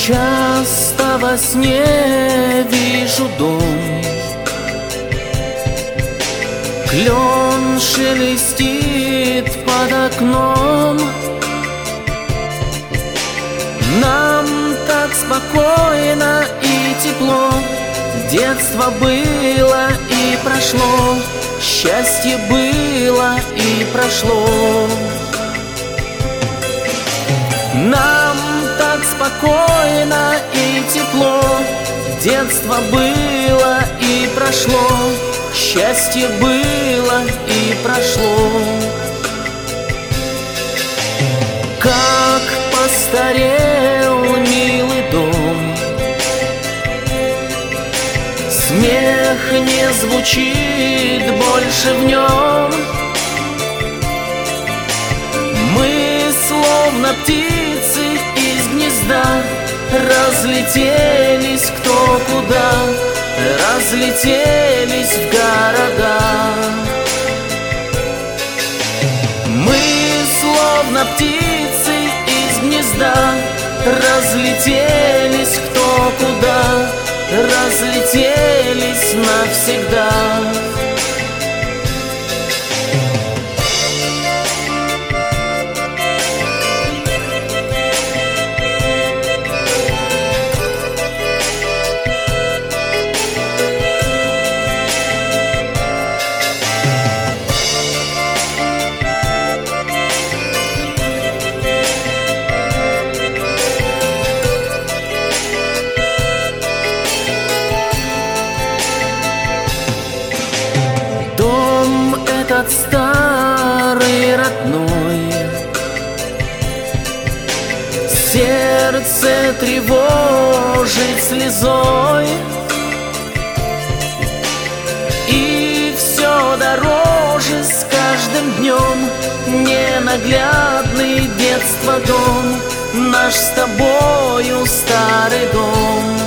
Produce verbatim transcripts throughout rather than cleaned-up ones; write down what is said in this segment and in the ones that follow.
Часто во сне вижу дом, клен шелестит под окном. Нам так спокойно и тепло, детство было и прошло, счастье было и прошло. Нам так спокойно и тепло, детство было и прошло, счастье было и прошло. Как постарел милый дом, смех не звучит больше в нем. Мы словно птицы из гнезда разлетелись кто куда, разлетелись в города. Мы словно птицы из гнезда разлетелись кто куда, разлетелись навсегда. Этот старый родной, сердце тревожит слезой, и все дороже с каждым днем ненаглядный детство дом, наш с тобою старый дом.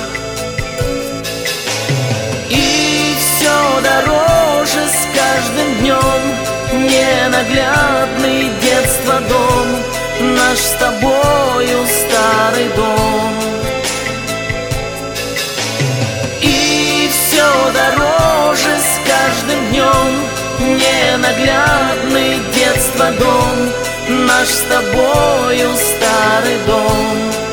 И все дороже с каждым днем ненаглядный детство дом, наш с тобою старый дом. И все дороже с каждым днем ненаглядный детство дом, наш с тобою старый дом.